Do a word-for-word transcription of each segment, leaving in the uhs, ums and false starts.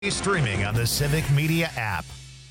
Streaming on the Civic Media app.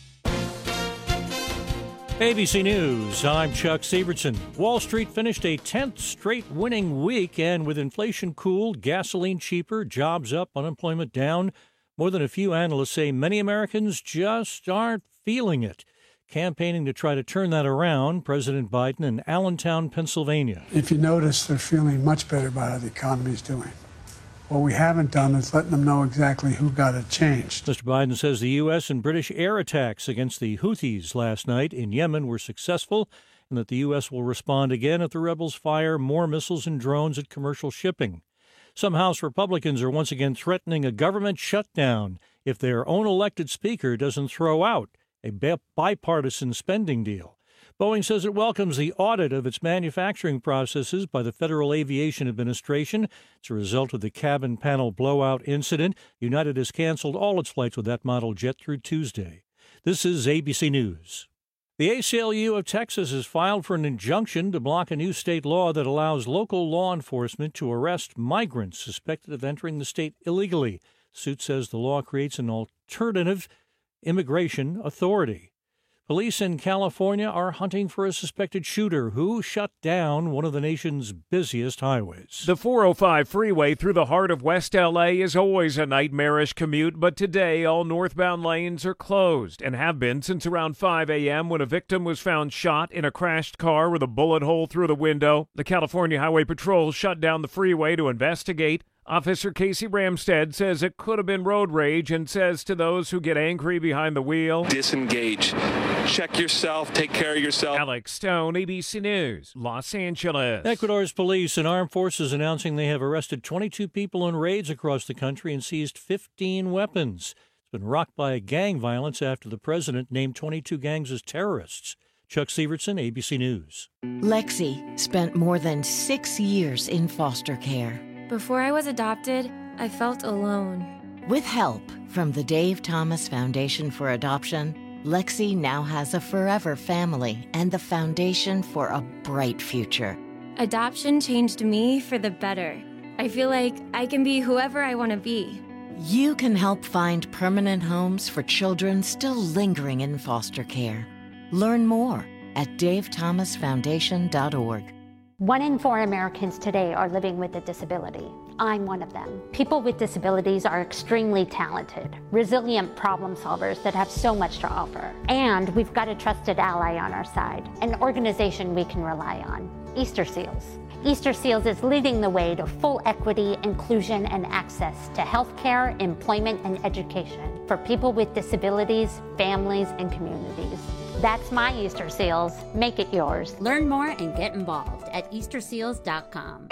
A B C News, I'm Chuck Sievertson. Wall Street finished a tenth straight winning week, and with inflation cooled, gasoline cheaper, jobs up, unemployment down, more than a few analysts say many Americans just aren't feeling it. Campaigning to try to turn that around, President Biden in Allentown, Pennsylvania. If you notice, they're feeling much better about how the economy's doing. What we haven't done is letting them know exactly who got it changed. Mister Biden says the U S and British air attacks against the Houthis last night in Yemen were successful, and that the U S will respond again if the rebels fire more missiles and drones at commercial shipping. Some House Republicans are once again threatening a government shutdown if their own elected speaker doesn't throw out a bipartisan spending deal. Boeing says it welcomes the audit of its manufacturing processes by the Federal Aviation Administration. It's a result of the cabin panel blowout incident. United has canceled all its flights with that model jet through Tuesday. This is A B C News. The A C L U of Texas has filed for an injunction to block a new state law that allows local law enforcement to arrest migrants suspected of entering the state illegally. Suit says the law creates an alternative immigration authority. Police in California are hunting for a suspected shooter who shut down one of the nation's busiest highways. The four oh five freeway through the heart of West L A is always a nightmarish commute, but today all northbound lanes are closed and have been since around five a.m. when a victim was found shot in a crashed car with a bullet hole through the window. The California Highway Patrol shut down the freeway to investigate. Officer Casey Ramstead says it could have been road rage and says to those who get angry behind the wheel, disengage. Check yourself. Take care of yourself. Alex Stone, A B C News, Los Angeles. Ecuador's police and armed forces announcing they have arrested twenty-two people in raids across the country and seized fifteen weapons. It's been rocked by gang violence after the president named twenty-two gangs as terrorists. Chuck Sievertson, A B C News. Lexi spent more than six years in foster care. Before I was adopted, I felt alone. With help from the Dave Thomas Foundation for Adoption, Lexi now has a forever family and the foundation for a bright future. Adoption changed me for the better. I feel like I can be whoever I want to be. You can help find permanent homes for children still lingering in foster care. Learn more at dave thomas foundation dot org. One in four Americans today are living with a disability. I'm one of them. People with disabilities are extremely talented, resilient problem solvers that have so much to offer. And we've got a trusted ally on our side, an organization we can rely on, Easter Seals. Easter Seals is leading the way to full equity, inclusion, and access to healthcare, employment, and education for people with disabilities, families, and communities. That's my Easter Seals. Make it yours. Learn more and get involved at easter seals dot com.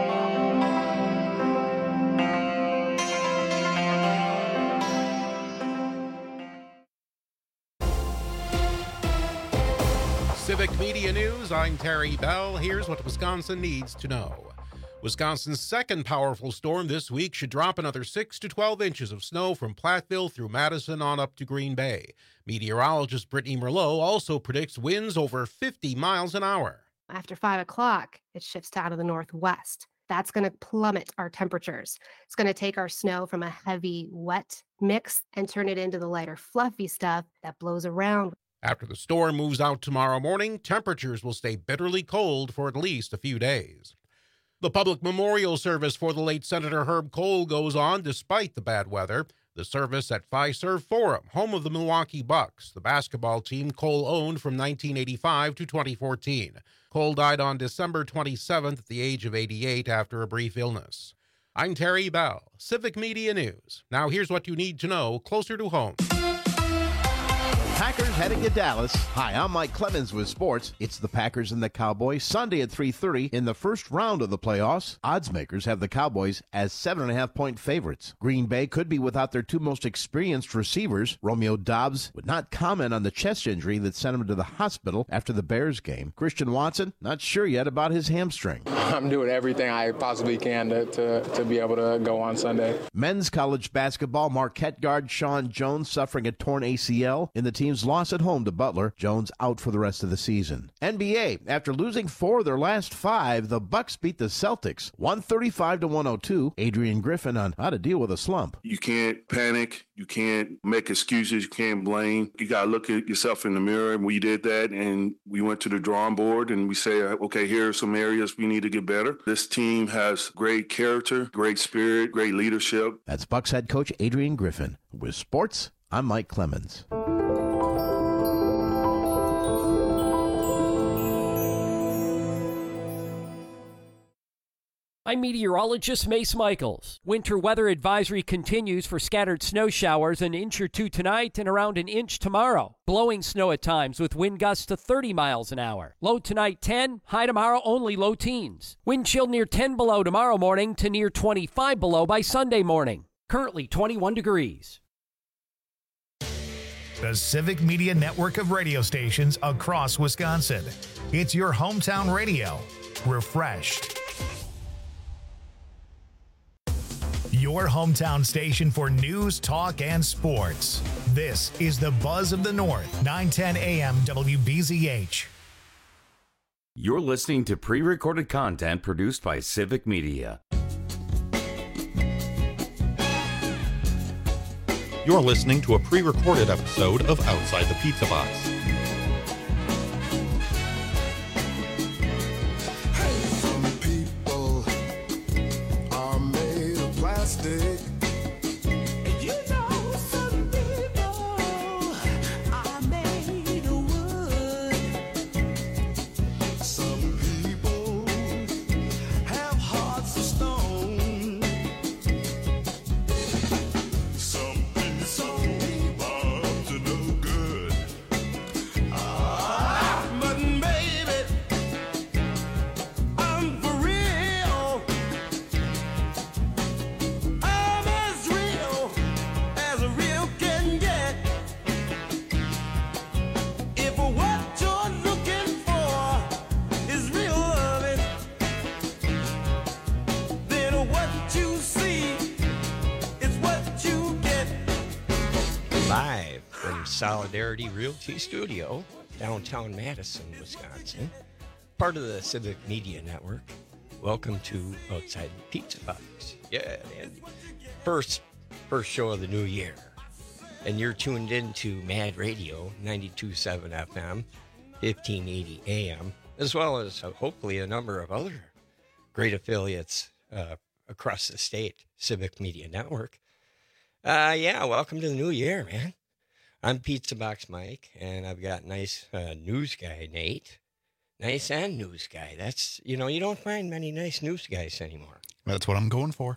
Civic Media News, I'm Terry Bell. Here's what Wisconsin needs to know. Wisconsin's second powerful storm this week should drop another six to twelve inches of snow from Platteville through Madison on up to Green Bay. Meteorologist Brittany Merlot also predicts winds over fifty miles an hour. After five o'clock, it shifts to out of the northwest. That's going to plummet our temperatures. It's going to take our snow from a heavy, wet mix and turn it into the lighter, fluffy stuff that blows around. After the storm moves out tomorrow morning, temperatures will stay bitterly cold for at least a few days. The public memorial service for the late Senator Herb Kohl goes on despite the bad weather. The service at Fiserv Forum, home of the Milwaukee Bucks, the basketball team Kohl owned from nineteen eighty-five to twenty fourteen. Kohl died on December twenty-seventh at the age of eighty-eight after a brief illness. I'm Terry Bell, Civic Media News. Now here's what you need to know closer to home. Packers heading to Dallas. Hi, I'm Mike Clemens with sports. It's the Packers and the Cowboys Sunday at three thirty in the first round of the playoffs. Odds makers have the Cowboys as seven and a half point favorites. Green Bay could be without their two most experienced receivers. Romeo Doubs would not comment on the chest injury that sent him to the hospital after the Bears game. Christian Watson, not sure yet about his hamstring. I'm doing everything I possibly can to, to, to be able to go on Sunday. Men's college basketball, Marquette guard Sean Jones suffering a torn A C L in the team's loss at home to Butler. Jones out for the rest of the season. N B A, after losing four of their last five, the Bucks beat the Celtics one thirty-five to one oh two. Adrian Griffin on how to deal with a slump. You can't panic. You can't make excuses. You can't blame. You got to look at yourself in the mirror. And we did that, and we went to the drawing board, and we say, okay, here are some areas we need to get better. This team has great character, great spirit, great leadership. That's Bucs head coach Adrian Griffin. With sports, I'm Mike Clemens. I'm meteorologist Mace Michaels. Winter weather advisory continues for scattered snow showers, an inch or two tonight and around an inch tomorrow. Blowing snow at times with wind gusts to thirty miles an hour. Low tonight ten, high tomorrow only low teens. Wind chill near ten below tomorrow morning to near twenty-five below by Sunday morning. Currently twenty-one degrees. The Civic Media network of radio stations across Wisconsin. It's your hometown radio. Refreshed. Your hometown station for news, talk, and sports. This is the Buzz of the North, nine ten A M W B Z H. You're listening to pre-recorded content produced by Civic Media. You're listening to a pre-recorded episode of Outside the Pizza Box. Solidarity Realty Studio, downtown Madison, Wisconsin, part of the Civic Media Network. Welcome to Outside the Pizza Box. Yeah, and first, first show of the new year. And you're tuned in to Mad Radio, ninety-two point seven F M, fifteen eighty A M, as well as uh, hopefully a number of other great affiliates uh, across the state, Civic Media Network. Uh, yeah, welcome to the new year, man. I'm Pizza Box Mike, and I've got nice uh, news guy Nate. Nice and news guy. That's, you know, you don't find many nice news guys anymore. That's what I'm going for.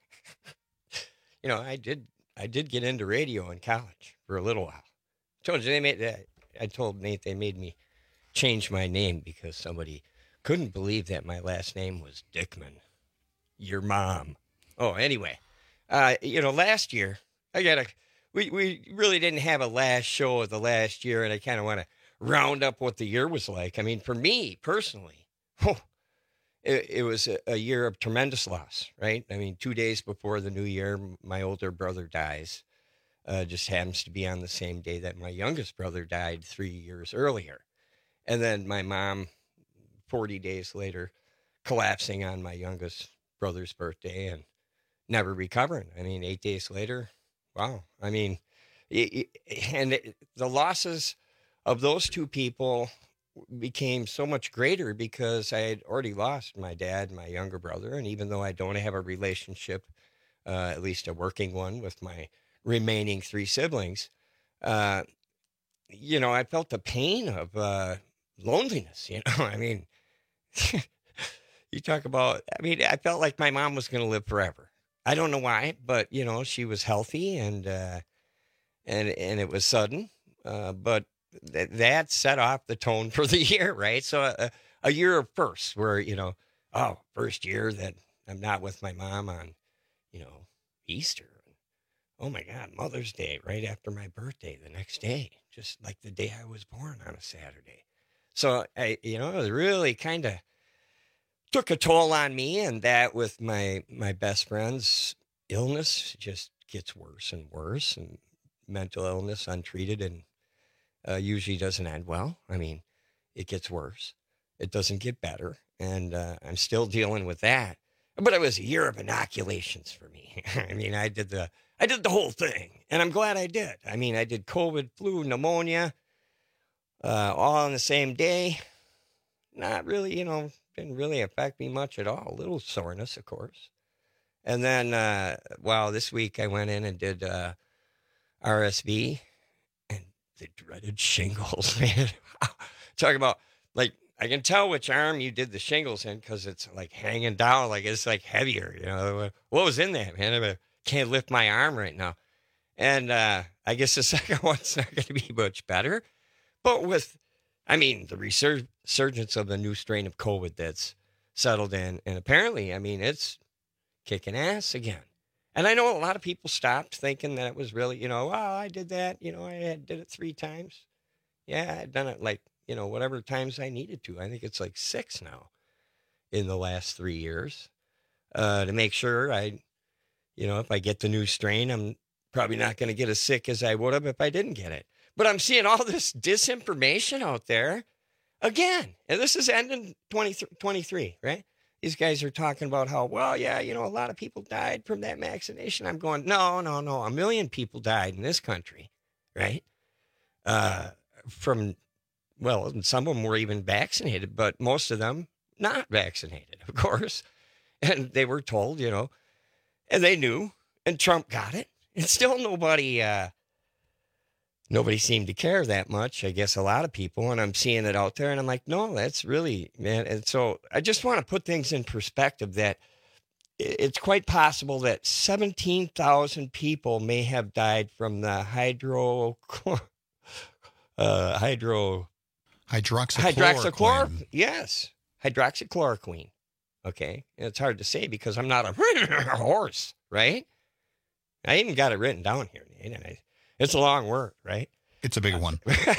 You know, I did I did get into radio in college for a little while. I told you they made that. I told Nate they made me change my name because somebody couldn't believe that my last name was Dickman. Your mom. Oh, anyway, uh, you know, last year I got a. We we really didn't have a last show of the last year, and I kind of want to round up what the year was like. I mean, for me personally, oh, it, it was a, a year of tremendous loss, right? I mean, two days before the new year, my older brother dies. Uh, just happens to be on the same day that my youngest brother died three years earlier. And then my mom, forty days later, collapsing on my youngest brother's birthday and never recovering. I mean, eight days later... Wow. I mean, it, it, and it, the losses of those two people became so much greater because I had already lost my dad, my younger brother. And even though I don't have a relationship, uh, at least a working one with my remaining three siblings, uh, you know, I felt the pain of uh, loneliness, you know, I mean, you talk about, I mean, I felt like my mom was going to live forever. I don't know why, but, you know, she was healthy and uh, and and it was sudden. Uh, but th- that set off the tone for the year, right? So a, a year of firsts where, you know, oh, first year that I'm not with my mom on, you know, Easter. Oh, my God, Mother's Day right after my birthday the next day, just like the day I was born on a Saturday. So, I, you know, it was really kind of took a toll on me, and that with my, my best friend's illness just gets worse and worse, and mental illness untreated and uh, usually doesn't end well. I mean, it gets worse. It doesn't get better, and uh, I'm still dealing with that. But it was a year of inoculations for me. I mean, I did the I did the whole thing, And I'm glad I did. I mean, I did COVID, flu, pneumonia, uh, all on the same day. Not really, you know, didn't really affect me much at all. A little soreness, of course. And then, uh, well, this week I went in and did uh, R S V and the dreaded shingles, man. Talking about, like, I can tell which arm you did the shingles in because it's, like, hanging down, like, it's, like, heavier, you know. What was in that, man? I can't lift my arm right now. And uh, I guess the second one's not going to be much better. But with, I mean, the resurgence of the new strain of COVID that's settled in, and apparently, I mean, it's kicking ass again. And I know a lot of people stopped thinking that it was really, you know, oh, I did that. You know, I had, did it three times. Yeah, I'd done it like, you know, whatever times I needed to. I think it's like six now in the last three years uh, to make sure I, you know, if I get the new strain, I'm probably not going to get as sick as I would have if I didn't get it. But I'm seeing all this disinformation out there again. And this is ending twenty twenty-three, right? These guys are talking about how, well, yeah, you know, a lot of people died from that vaccination. I'm going, no, no, no. A million people died in this country, right? Uh, from, well, some of them were even vaccinated, but most of them not vaccinated, of course. And they were told, you know, and they knew, and Trump got it. And still nobody, uh, nobody seemed to care that much. I guess a lot of people, and I'm seeing it out there, and I'm like, no, that's really, man. And so I just want to put things in perspective that it's quite possible that seventeen thousand people may have died from the hydro, uh, hydro, hydroxychloroquine. Hydroxychloroquine. Yes, hydroxychloroquine. Okay, and it's hard to say because I'm not a horse, right? I even got it written down here. It's a long word, right? It's a big one.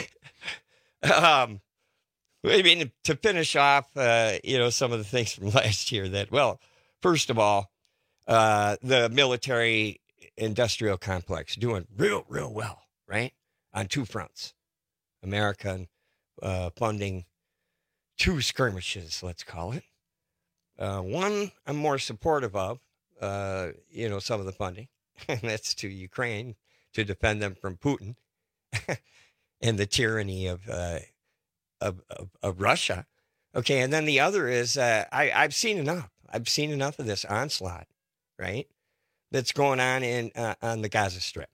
um, I mean, to finish off, uh, you know, some of the things from last year that, well, first of all, uh, the military industrial complex doing real, real well, right? On two fronts. America uh, funding two skirmishes, let's call it. Uh, one I'm more supportive of, uh, you know, some of the funding. And that's to Ukraine to defend them from Putin and the tyranny of, uh, of, of of Russia. Okay, and then the other is uh, I I've seen enough. I've seen enough of this onslaught, right? That's going on in uh, on the Gaza Strip.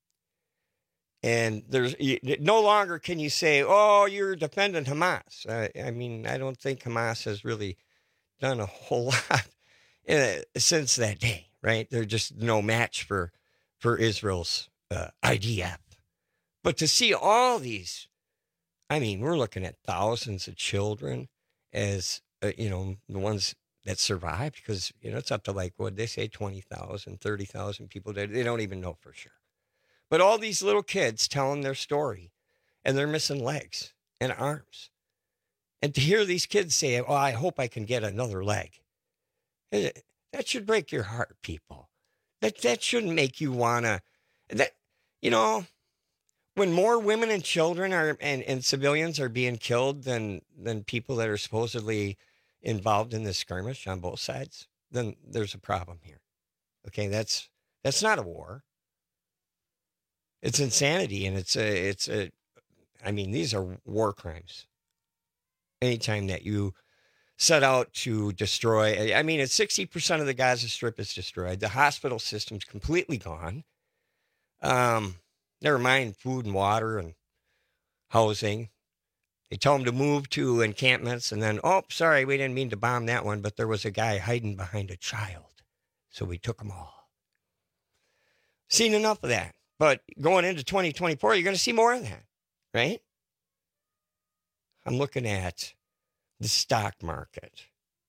And there's you, no longer can you say, "Oh, you're defending Hamas." Uh, I mean, I don't think Hamas has really done a whole lot uh, since that day. Right? They're just no match for for Israel's uh, I D F. But to see all these, I mean, we're looking at thousands of children as, uh, you know, the ones that survived because, you know, it's up to like, what they say, twenty thousand, thirty thousand people dead. They don't even know for sure. But all these little kids telling their story and they're missing legs and arms. And to hear these kids say, oh, I hope I can get another leg. It, That should break your heart, people. That that shouldn't make you wanna. That you know, when more women and children are and, and civilians are being killed than than people that are supposedly involved in this skirmish on both sides, then there's a problem here. Okay, that's that's not a war. It's insanity, and it's a it's a. I mean, these are war crimes. Anytime that you set out to destroy, I mean, it's sixty percent of the Gaza Strip is destroyed. The hospital system's completely gone. Um, never mind food and water and housing. They tell them to move to encampments and then, oh, sorry, we didn't mean to bomb that one, but there was a guy hiding behind a child. So we took them all. Seen enough of that. But going into twenty twenty-four, you're going to see more of that, right? I'm looking at the stock market,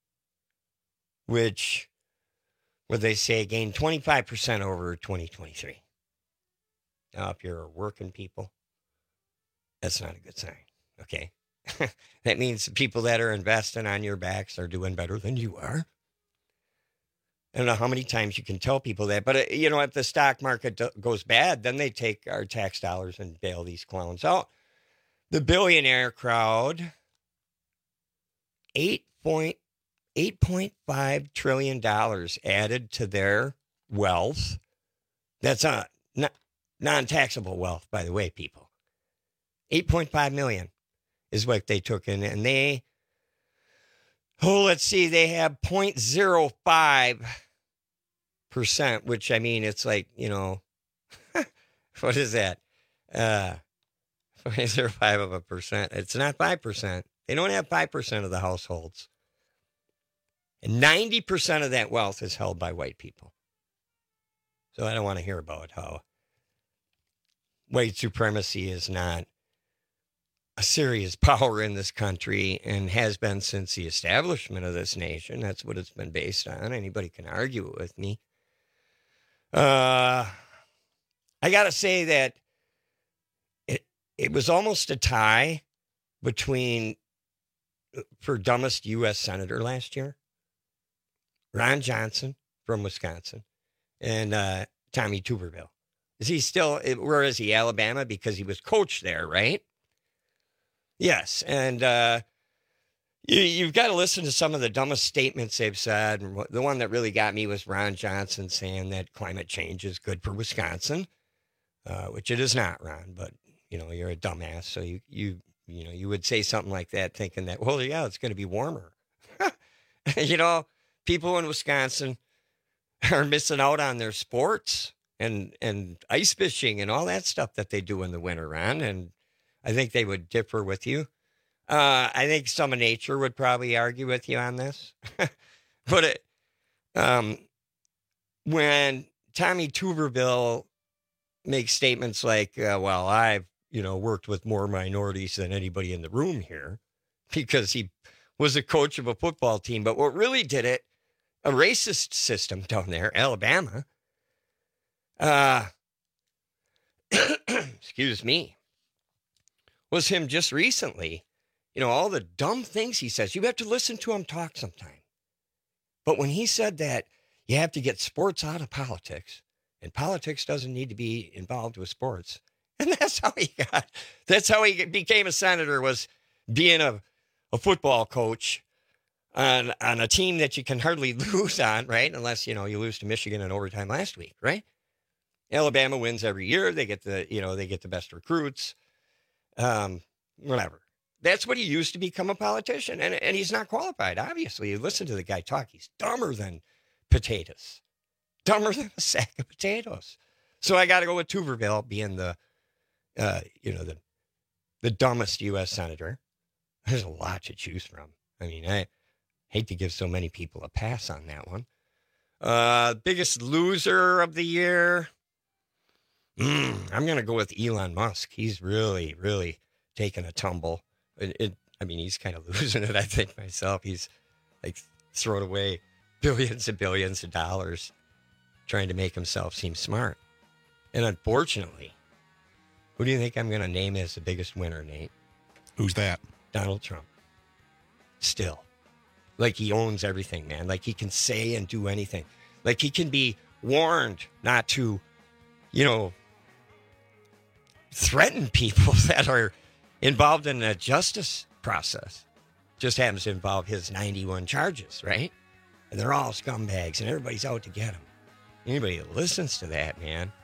which, what they say, gained twenty-five percent over twenty twenty-three. Now, if you're working people, that's not a good sign, okay? That means the people that are investing on your backs are doing better than you are. I don't know how many times you can tell people that, but, uh, you know, if the stock market do- goes bad, then they take our tax dollars and bail these clowns out. The billionaire crowd, eight point five trillion dollars added to their wealth. That's a, not, non-taxable wealth, by the way, people. eight point five million is what they took in, and they, oh, let's see, they have zero point zero five percent, which, I mean, it's like, you know, what is that? Uh, zero point zero five of a percent. It's not five percent. They don't have five percent of the households. And ninety percent of that wealth is held by white people. So I don't want to hear about how white supremacy is not a serious power in this country and has been since the establishment of this nation. That's what it's been based on. Anybody can argue it with me. Uh, I got to say that it it was almost a tie between, for dumbest U S senator last year, Ron Johnson from Wisconsin, and uh, Tommy Tuberville. Is he still, where is he, Alabama? Because he was coach there, right? Yes, and uh, you, you've got to listen to some of the dumbest statements they've said. And the one that really got me was Ron Johnson saying that climate change is good for Wisconsin, uh, which it is not, Ron. But you know, you're a dumbass, so you you you know you would say something like that, thinking that, well, yeah, it's going to be warmer. You know, people in Wisconsin are missing out on their sports and and ice fishing and all that stuff that they do in the winter, Ron. And I think they would differ with you. Uh, I think some of nature would probably argue with you on this. But it, um, when Tommy Tuberville makes statements like, uh, well, I've, you know, worked with more minorities than anybody in the room here because he was a coach of a football team. But what really did it, a racist system down there, Alabama, uh, excuse me, was him just recently, you know, all the dumb things he says. You have to listen to him talk sometime. But when he said that you have to get sports out of politics, and politics doesn't need to be involved with sports, and that's how he got, that's how he became a senator, was being a, a football coach on, on a team that you can hardly lose on, right? Unless, you know, you lose to Michigan in overtime last week, right? Alabama wins every year. They get the, you know, they get the best recruits. Um, whatever. That's what he used to become a politician. And, and he's not qualified, obviously. You listen to the guy talk. He's dumber than potatoes. Dumber than a sack of potatoes. So I got to go with Tuberville being the, uh, you know, the, the dumbest U S senator. There's a lot to choose from. I mean, I hate to give so many people a pass on that one. Uh, biggest loser of the year. Mm, I'm going to go with Elon Musk. He's really, really taken a tumble. It, it, I mean, he's kind of losing it, I think, myself. He's like throwing away billions and billions of dollars trying to make himself seem smart. And unfortunately, who do you think I'm going to name as the biggest winner, Nate? Who's that? Donald Trump. Still. Like he owns everything, man. Like he can say and do anything. Like he can be warned not to, you know, threaten people that are involved in the justice process. Just happens to involve his ninety-one charges, right? And they're all scumbags and everybody's out to get him. Anybody that listens to that, man.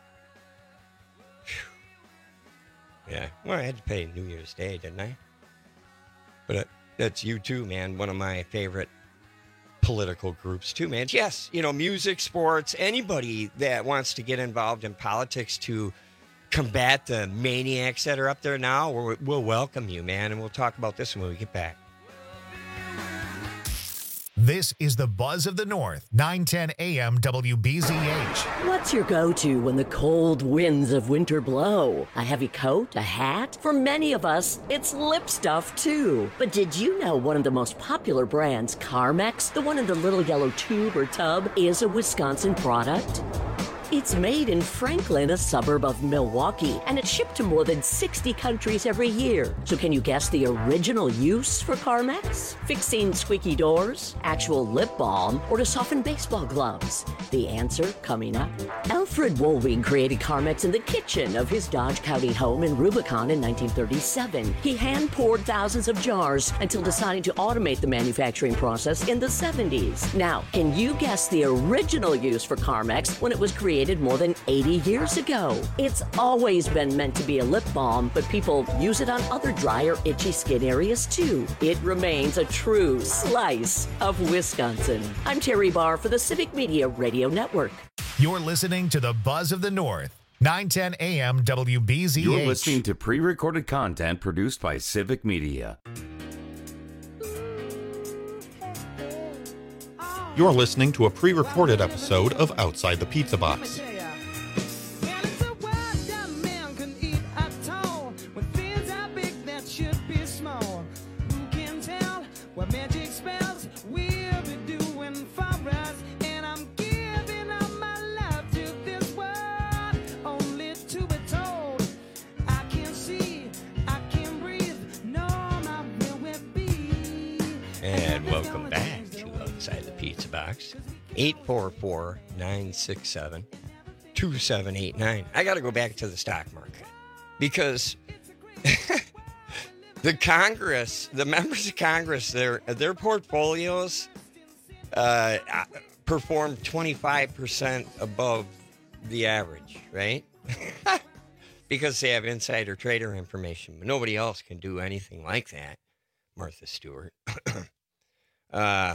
Whew. Yeah. Well, I had to pay New Year's Day, didn't I? But uh, that's you too, man. One of my favorite political groups too, man. Yes, you know, music, sports, anybody that wants to get involved in politics to combat the maniacs that are up there now, we'll, we'll welcome you, man. And we'll talk about this when we get back. This is the Buzz of the North, nine ten A M W B Z H. What's your go-to when the cold winds of winter blow? A heavy coat? A hat? For many of us, it's lip stuff, too. But did you know one of the most popular brands, Carmex, the one in the little yellow tube or tub, is a Wisconsin product? It's made in Franklin, a suburb of Milwaukee, and it's shipped to more than sixty countries every year. So can you guess the original use for Carmex? Fixing squeaky doors, actual lip balm, or to soften baseball gloves? The answer coming up. Alfred Woolwing created Carmex in the kitchen of his Dodge County home in Rubicon in nineteen thirty-seven. He hand-poured thousands of jars until deciding to automate the manufacturing process in the seventies. Now, can you guess the original use for Carmex when it was created created more than eighty years ago. It's always been meant to be a lip balm, but people use it on other dry or itchy skin areas too. It remains a true slice of Wisconsin. I'm Terry Barr for the Civic Media Radio Network. You're listening to the Buzz of the North, nine ten A M W B Z H. You're listening to pre-recorded content produced by Civic Media. You're listening to a pre-recorded episode of Outside the Pizza Box. eight four four, nine six seven, two seven eight nine. I got to go back to the stock market because the Congress, the members of Congress, their their portfolios uh, performed twenty-five percent above the average, right? Because they have insider trader information. But nobody else can do anything like that, Martha Stewart. uh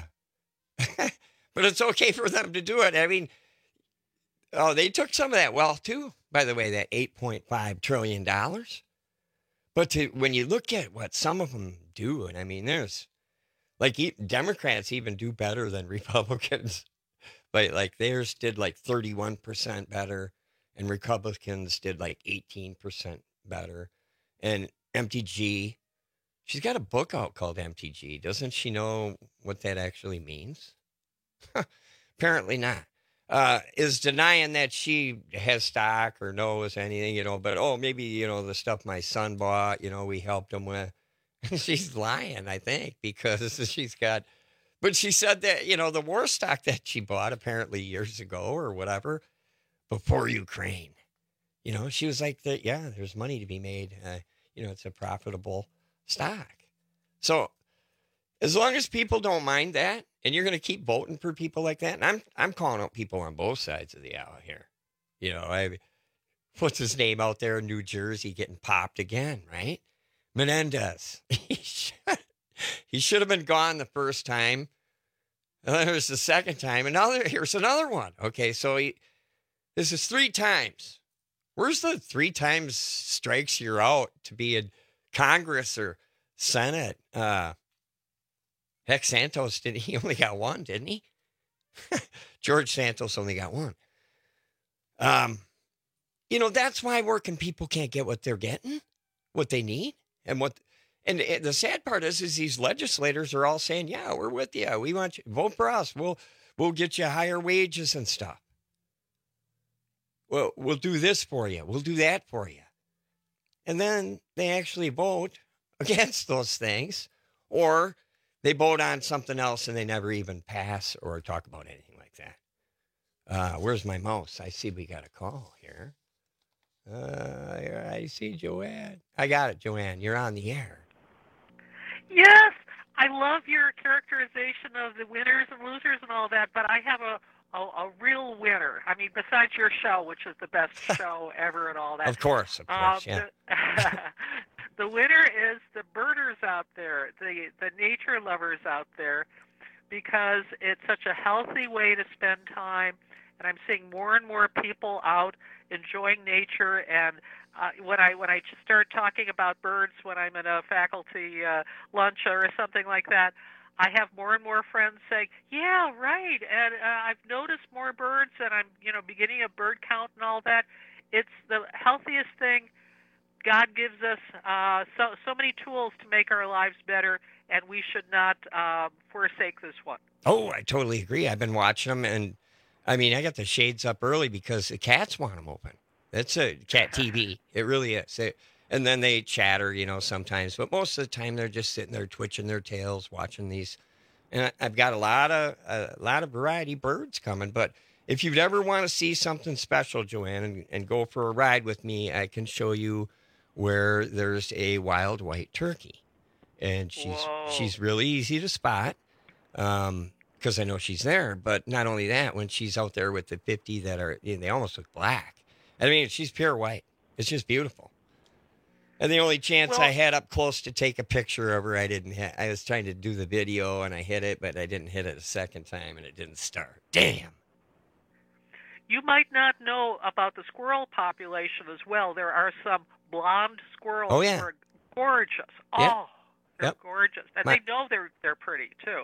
But it's okay for them to do it. I mean, oh, they took some of that wealth too, by the way, that eight point five trillion dollars. But to, when you look at what some of them do, and I mean, there's like Democrats even do better than Republicans. But like theirs did like thirty-one percent better, and Republicans did like eighteen percent better. And M T G, she's got a book out called M T G. Doesn't she know what that actually means? Apparently not. Uh, is denying that she has stock or knows anything, you know, but, oh, maybe, you know, the stuff my son bought, you know, we helped him with. She's lying, I think, because she's got, but she said that, you know, the war stock that she bought apparently years ago or whatever, before Ukraine, you know, she was like, that, yeah, there's money to be made. Uh, you know, it's a profitable stock. So as long as people don't mind that, and you're going to keep voting for people like that, and I'm I'm calling out people on both sides of the aisle here. You know, I what's his name out there in New Jersey getting popped again, right? Menendez. He should, he should have been gone the first time. And then there's the second time, and now there, here's another one. Okay, so he, this is three times. Where's the three times strikes you're out to be in Congress or Senate? Uh, Heck, Santos, did he only got one, didn't he? George Santos only got one. Um, you know, that's why working people can't get what they're getting, what they need, and what. And the sad part is, is these legislators are all saying, "Yeah, we're with you. We want you vote for us. We'll we'll get you higher wages and stuff. Well, we'll do this for you. We'll do that for you." And then they actually vote against those things, or they vote on something else and they never even pass or talk about anything like that. Uh, where's my mouse? I see we got a call here. Uh, I see Joanne. I got it, Joanne. You're on the air. Yes, I love your characterization of the winners and losers and all that, but I have a, a, a real winner. I mean, besides your show, which is the best show ever and all that. Of course, of course, um, yeah. The, the winner is the birders out there, the, the nature lovers out there, because it's such a healthy way to spend time, and I'm seeing more and more people out enjoying nature. And uh, when I when I start talking about birds when I'm at a faculty uh, lunch or something like that, I have more and more friends saying, "Yeah, right," and uh, I've noticed more birds, and I'm you know beginning a bird count and all that. It's the healthiest thing. God gives us uh, so so many tools to make our lives better, and we should not uh, forsake this one. Oh, I totally agree. I've been watching them, and I mean, I got the shades up early because the cats want them open. It's a cat T V. It really is. It, and then they chatter, you know, sometimes, but most of the time they're just sitting there twitching their tails, watching these. And I, I've got a lot of a lot of variety birds coming. But if you'd ever want to see something special, Joanne, and, and go for a ride with me, I can show you where there's a wild white turkey, and she's Whoa. she's really easy to spot. Um, because I know she's there. But not only that, when she's out there with the fifty that are, you know, they almost look black. I mean, she's pure white. It's just beautiful. And the only chance well, I had up close to take a picture of her, I didn't hit. I was trying to do the video, and I hit it, but I didn't hit it a second time, and it didn't start. Damn. You might not know about the squirrel population as well. There are some blonde squirrels oh, yeah. who are gorgeous. Yeah. Oh, they're yep. gorgeous. And My- they know they're they're pretty, too.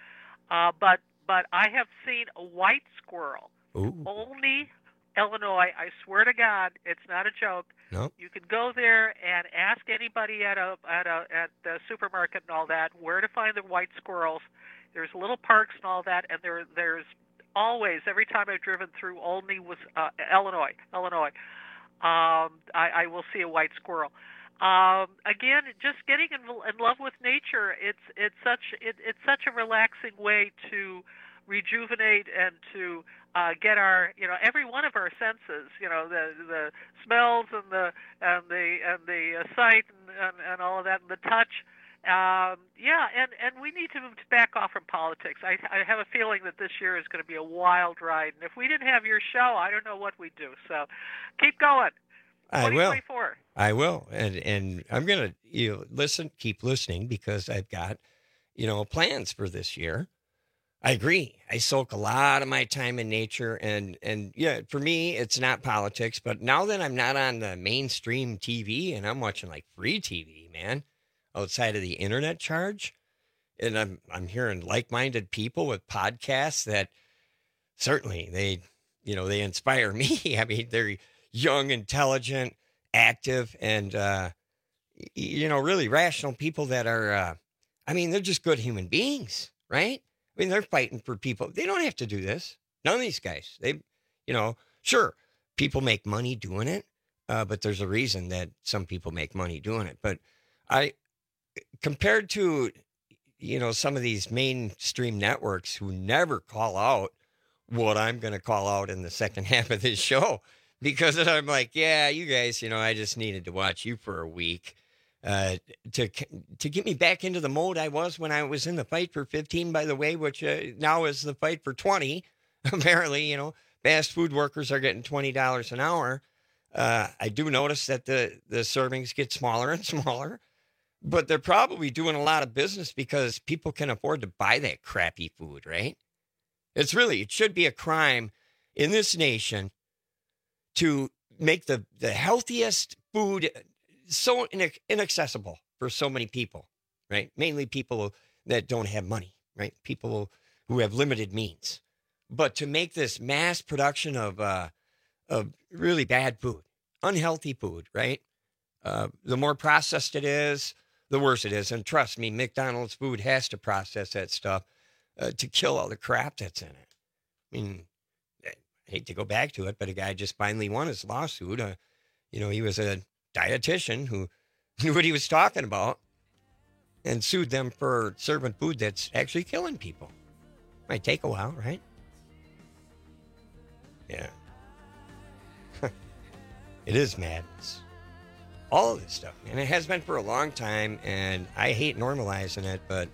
Uh, but but I have seen a white squirrel. Ooh. Only Illinois. I swear to God, it's not a joke. No. You can go there and ask anybody at a at a at the supermarket and all that where to find the white squirrels. There's little parks and all that, and there there's always, every time I've driven through Olney, was uh, Illinois, Illinois, um, I, I will see a white squirrel. Um, again, just getting in, in love with nature. It's it's such it, it's such a relaxing way to rejuvenate and to uh, get our, you know, every one of our senses, you know, the the smells and the and the and the uh, sight and, and and all of that, and the touch. Um, yeah, and, and we need to move back off from politics. I, I have a feeling that this year is going to be a wild ride, and if we didn't have your show, I don't know what we'd do. So keep going. I will. I will, and and I'm gonna you know, listen, keep listening, because I've got you know plans for this year. I agree. I soak a lot of my time in nature, and and yeah, for me, it's not politics. But now that I'm not on the mainstream T V and I'm watching like free T V, man, outside of the internet charge, and I'm I'm hearing like-minded people with podcasts that certainly they you know they inspire me. I mean, they're young, intelligent, active, and uh, you know really rational people that are. Uh, I mean, they're just good human beings, right? I mean, they're fighting for people. They don't have to do this. None of these guys. They, you know, sure, people make money doing it, uh, but there's a reason that some people make money doing it. But I, compared to, you know, some of these mainstream networks who never call out what I'm going to call out in the second half of this show, because I'm like, yeah, you guys, you know, I just needed to watch you for a week. Uh, to to get me back into the mode I was when I was in the fight for fifteen, by the way, which uh, now is the fight for twenty. Apparently, you know, fast food workers are getting twenty dollars an hour. Uh, I do notice that the, the servings get smaller and smaller, but they're probably doing a lot of business because people can afford to buy that crappy food, right? It's really, it should be a crime in this nation to make the, the healthiest food so inaccessible for so many people, right? Mainly people that don't have money, right? People who have limited means. But to make this mass production of uh, of really bad food, unhealthy food, right? Uh, the more processed it is, the worse it is. And trust me, McDonald's food has to process that stuff uh, to kill all the crap that's in it. I mean, I hate to go back to it, but a guy just finally won his lawsuit. Uh, you know, he was a dietitian who knew what he was talking about and sued them for serving food that's actually killing people. Might take a while, right? Yeah. It is madness. All of this stuff, and it has been for a long time, and I hate normalizing it, but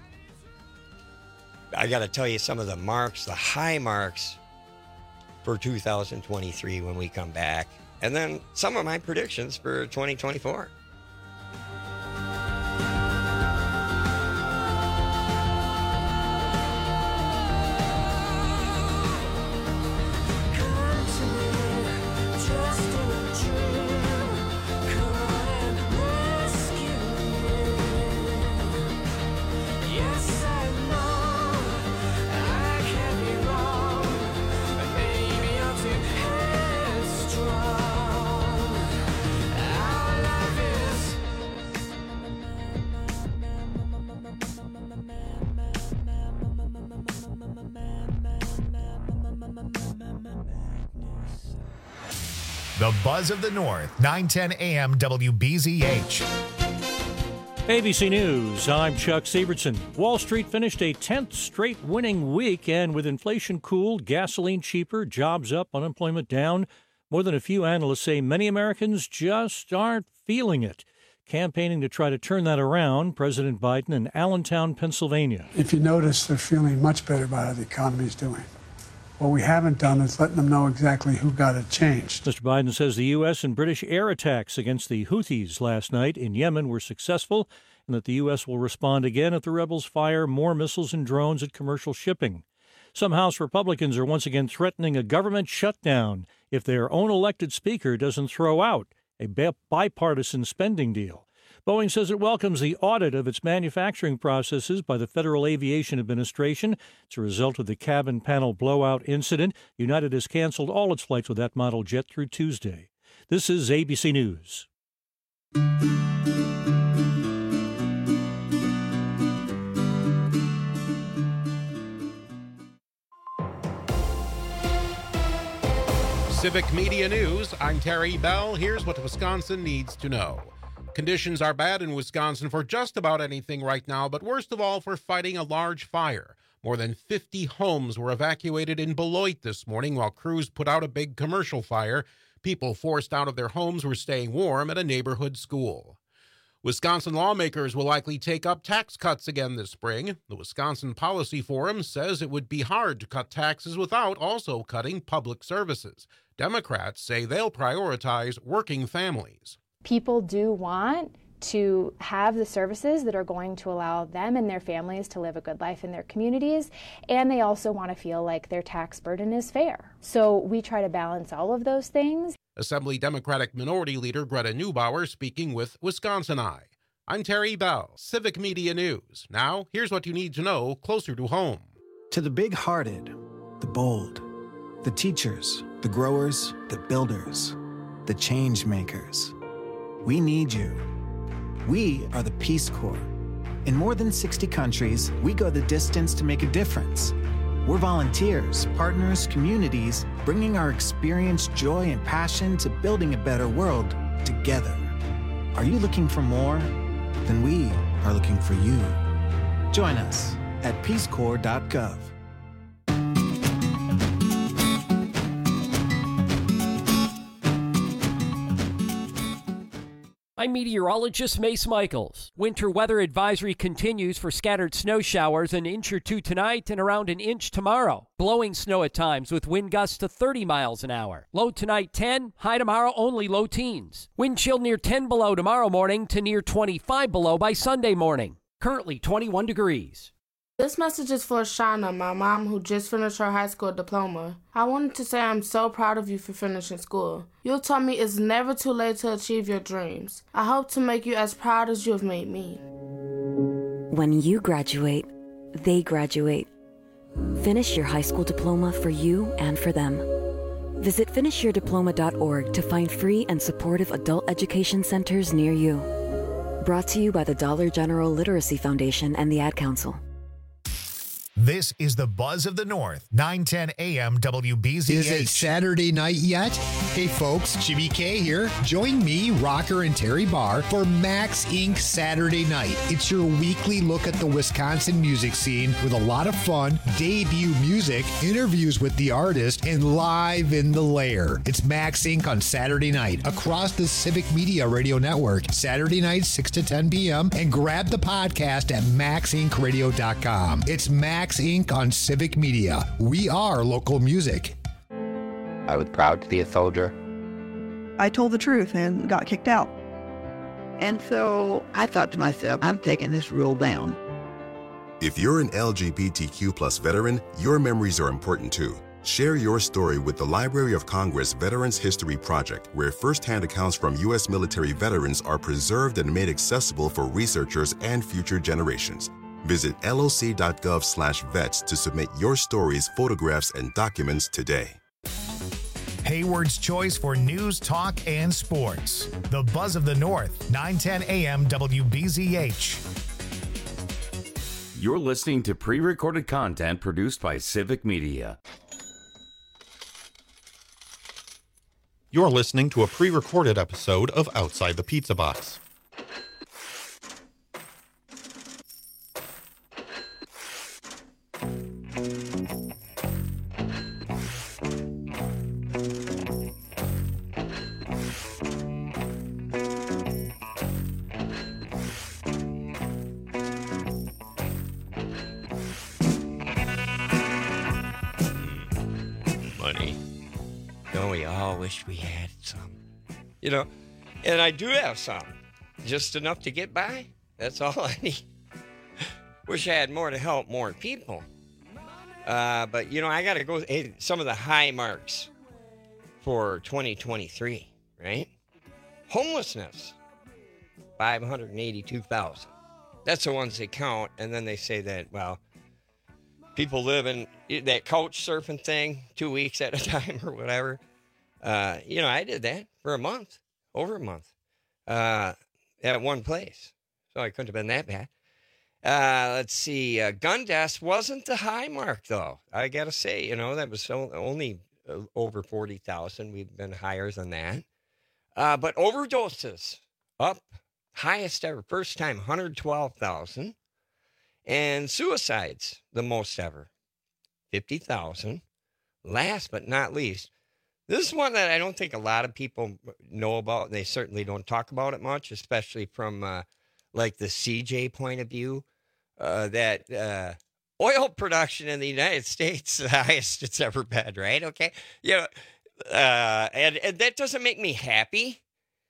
I got to tell you some of the marks, the high marks for two thousand twenty-three when we come back. And then some of my predictions for twenty twenty-four. The Buzz of the North, nine ten A M W B Z H. A B C News, I'm Chuck Sievertson. Wall Street finished a tenth straight winning week, and with inflation cooled, gasoline cheaper, jobs up, unemployment down, more than a few analysts say many Americans just aren't feeling it. campaigning to try to turn that around. President Biden in Allentown, Pennsylvania. If you notice, they're feeling much better about how the economy is doing. What we haven't done is letting them know exactly who got it changed. Mister Biden says the U S and British air attacks against the Houthis last night in Yemen were successful and that the U S will respond again if the rebels fire more missiles and drones at commercial shipping. Some House Republicans are once again threatening a government shutdown if their own elected speaker doesn't throw out a bipartisan spending deal. Boeing says it welcomes the audit of its manufacturing processes by the Federal Aviation Administration. It's a result of the cabin panel blowout incident. United has canceled all its flights with that model jet through Tuesday. This is A B C News. Civic Media News, I'm Terry Bell. Here's what Wisconsin needs to know. Conditions are bad in Wisconsin for just about anything right now, but worst of all for fighting a large fire. More than fifty homes were evacuated in Beloit this morning while crews put out a big commercial fire. People forced out of their homes were staying warm at a neighborhood school. Wisconsin lawmakers will likely take up tax cuts again this spring. The Wisconsin Policy Forum says it would be hard to cut taxes without also cutting public services. Democrats say they'll prioritize working families. People do want to have the services that are going to allow them and their families to live a good life in their communities, and they also want to feel like their tax burden is fair. So we try to balance all of those things. Assembly Democratic Minority Leader Greta Neubauer speaking with Wisconsin Eye. I'm Terry Bell, Civic Media News. Now, here's what you need to know closer to home. To the big-hearted, the bold, the teachers, the growers, the builders, the change makers, we need you. We are the Peace Corps. In more than sixty countries, we go the distance to make a difference. We're volunteers, partners, communities, bringing our experience, joy, and passion to building a better world together. Are you looking for more? Then we are looking for you. Join us at peace corps dot gov. I'm meteorologist Mace Michaels. Winter weather advisory continues for scattered snow showers, an inch or two tonight and around an inch tomorrow. Blowing snow at times with wind gusts to thirty miles an hour. Low tonight ten, high tomorrow only low teens. Wind chill near ten below tomorrow morning to near twenty-five below by Sunday morning. Currently twenty-one degrees. This message is for Shauna, my mom who just finished her high school diploma. I wanted to say I'm so proud of you for finishing school. You taught me it's never too late to achieve your dreams. I hope to make you as proud as you have made me. When you graduate, they graduate. Finish your high school diploma for you and for them. Visit finish your diploma dot org to find free and supportive adult education centers near you. Brought to you by the Dollar General Literacy Foundation and the Ad Council. This is the Buzz of the North, nine ten A M W B Z H. Is it Saturday night yet? Hey folks, Jimmy K here. Join me, Rocker, and Terry Barr for Max Incorporated Saturday Night. It's your weekly look at the Wisconsin music scene with a lot of fun, debut music, interviews with the artist, and live in the lair. It's Max Incorporated on Saturday night across the Civic Media Radio Network, Saturday night, six to ten p.m., and grab the podcast at max inc radio dot com. It's Max Incorporated on Civic Media. We are local music. I was proud to be a soldier. I told the truth and got kicked out. And so I thought to myself, I'm taking this rule down. If you're an L G B T Q plus veteran, your memories are important too. Share your story with the Library of Congress Veterans History Project, where firsthand accounts from U S military veterans are preserved and made accessible for researchers and future generations. Visit L O C dot gov slash vets to submit your stories, photographs, and documents today. Hayward's choice for news, talk, and sports. The Buzz of the North, nine ten A M W B Z H. You're listening to pre-recorded content produced by Civic Media. You're listening to a pre-recorded episode of Outside the Pizza Box. all wish we had some, you know, and I do have some, just enough to get by. That's all I need. Wish I had more to help more people. Uh, but, you know, I got to go hey, some of the high marks for twenty twenty-three, right? Homelessness, five hundred eighty-two thousand. That's the ones they count, and then they say that, well, people live in that couch surfing thing two weeks at a time or whatever. Uh, you know, I did that for a month, over a month, uh, at one place. So I couldn't have been that bad. Uh, let's see. Uh, gun deaths wasn't the high mark, though. I got to say, you know, that was so, only uh, over forty thousand. We've been higher than that. Uh, but overdoses up, highest ever, first time, one hundred twelve thousand. And suicides, the most ever, fifty thousand. Last but not least, this is one that I don't think a lot of people know about. They certainly don't talk about it much, especially from uh, like the C J point of view, uh, that uh, oil production in the United States is the highest it's ever been, right? Okay. You know, uh, and, and that doesn't make me happy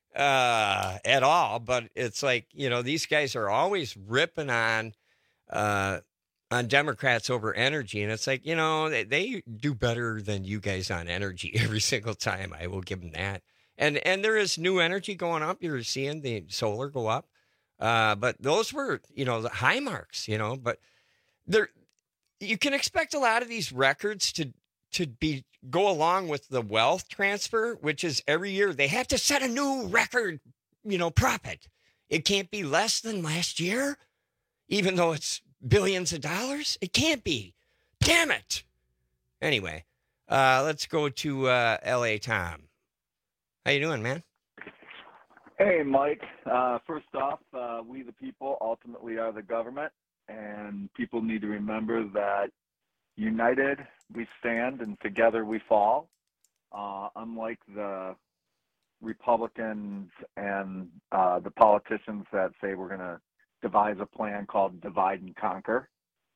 uh, at all, but it's like, you know, these guys are always ripping on uh, on Democrats over energy. And it's like, you know, they, they do better than you guys on energy every single time. I will give them that. And, and there is new energy going up. You're seeing the solar go up. Uh, but those were, you know, the high marks, you know, but there, you can expect a lot of these records to, to be, go along with the wealth transfer, which is every year they have to set a new record, you know, profit. It can't be less than last year, even though it's billions of dollars. It can't be. Damn it. Anyway, uh, let's go to uh, L A Tom. How you doing, man? Hey, Mike. Uh, first off, uh, we the people ultimately are the government, and people need to remember that united we stand and together we fall. Uh, unlike the Republicans and uh, the politicians that say we're going to devise a plan called divide and conquer,